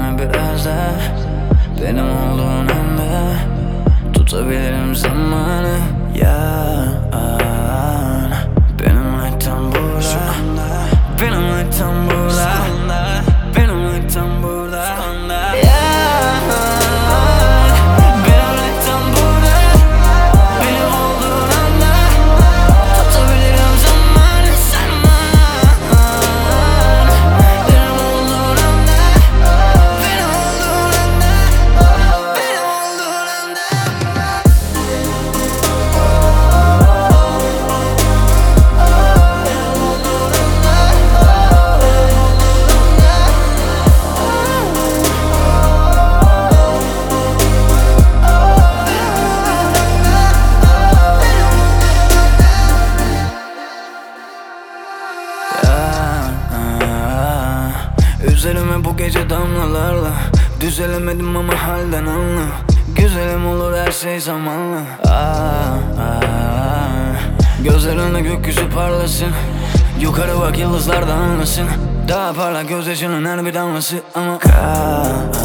kendime biraz da. Benim olduğun anda tutabilirim zamanı. Benimle tam burada, benimle tam burada, benimle tam burada. Benimle tam burada, benim olduğun anda tutabilirim zamanı. Benim olduğun anda, benim olduğun anda, benim olduğun anda. Üzerime bu gece damlalarla düzelemedim ama halden anla. Güzelim olur her şey zamanla. Gözlerinde gökyüzü parlasın. Yukarı bak yıldızlar da anlasın. Daha parlak göz yaşının her bir damlası ama